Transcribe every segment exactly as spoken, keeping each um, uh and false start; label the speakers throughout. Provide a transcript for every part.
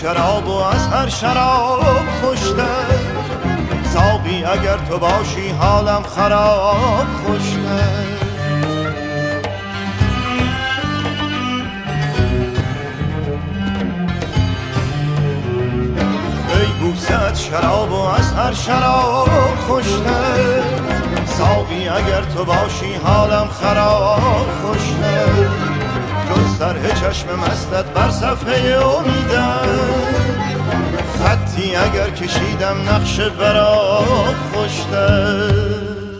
Speaker 1: شراب و از هر شراب خوشتر. ساقی اگر تو باشی حالم خراب خوشتر. ای بوسه شراب و از هر شراب خوشتر. ساقی اگر تو باشی حالم خراب خوشتر. جز طرح چشم مستت بر صفحه امیدم، خطی اگر کشیدم نقش برات خوشتر.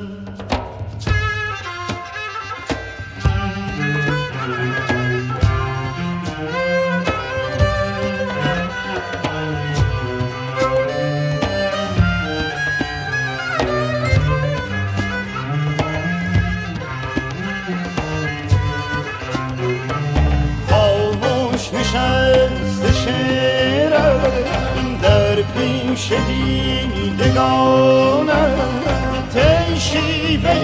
Speaker 1: نشست شعرم در پیش دیدگانم، تی شیوه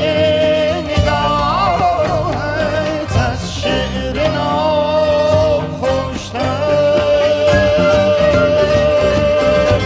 Speaker 1: نگاهت از شعر ناب خوشتر.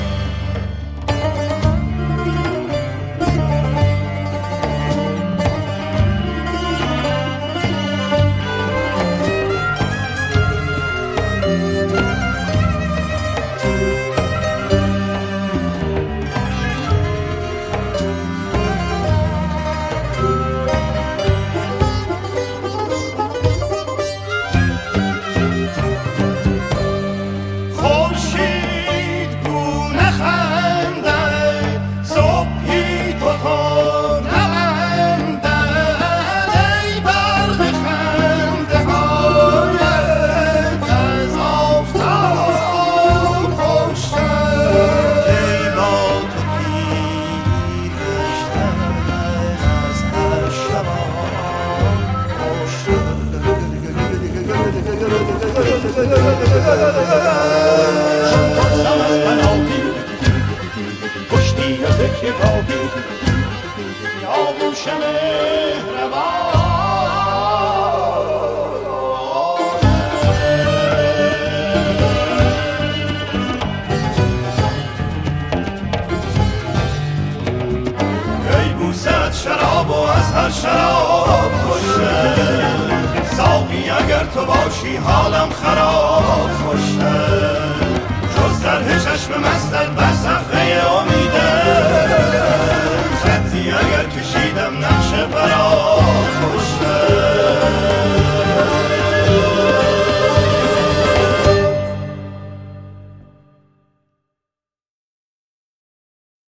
Speaker 1: شمارسم از پناهی پشتی از ذکر گاهی آغوش مهربان. ای بوسه شراب و از هر شراب خوشتر. ساقی اگر تو باشی حالم خراب خوشتر. جز طرح چشم مستت بس